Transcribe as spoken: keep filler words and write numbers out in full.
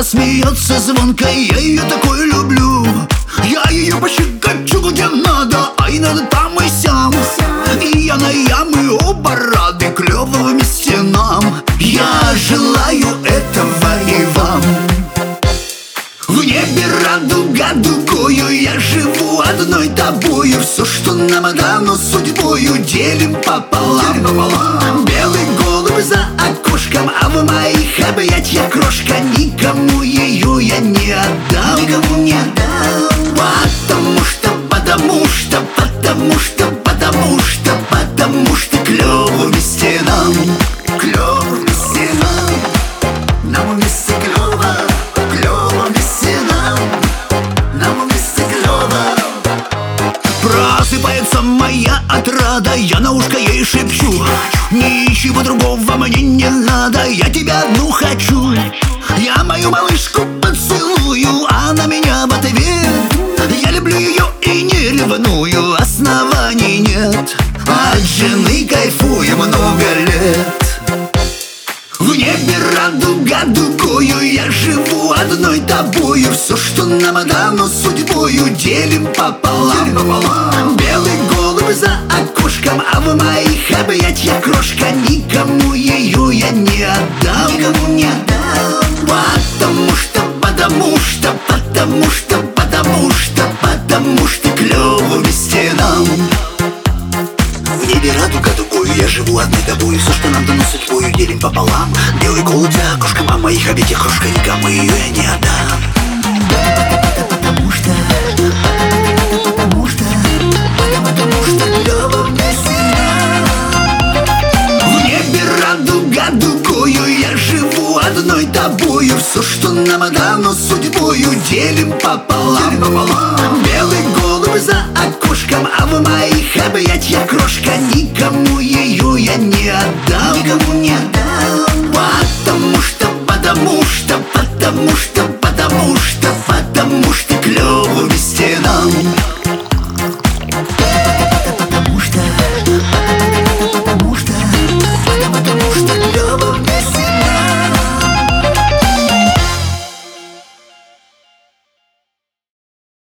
смеется звонко, я ее такой люблю. Я ее пощекочу где надо, а и надо там и сям. И я на я, мы оба рады, клёво вместе нам. Я желаю этого и вам. В небе радуга дугою, я живу одной тобою. Все, что нам дано судьбою, делим пополам. Белый голубь за окошком, а в моих объятьях крошка. Никому ее я не отдам, никому не отдам. Потому что, потому что, потому что, потому что, потому что клёво вместе нам, клёво вместе нам, нам вместе клёво, клёво вместе нам, нам вместе клёво. Просыпается моя отрада, я на ушко ей шепчу: ничего другого мне не надо, я тебя одну хочу. Я мою малышку поцелую, а она меня в ответ. Я люблю ее и не ревную, оснований нет. От жены кайфую много лет. В небе радуга дугою, я живу одной тобою. Все, что нам дано судьбою, делим пополам. Белый голубь за окошком, а в моих объятьях крошка. Никому ее я не отдам, никому не отдам. Потому что, потому что, потому что, потому что, потому что клёво вместе нам. В небе радуга дугою, я живу одной тобою. Все, что нам дано судьбою, делим пополам. Белый голубь за окошком, а моих объятиях крошка. Никому ее я не отдам. Потому что, потому что, потому что клёво вместе нам. В небе радуга дугою, я живу одной тобою. Все, что нам дано судьбою, делим пополам. Белый голубь за окошком, а в моих объятьях крошка. Никому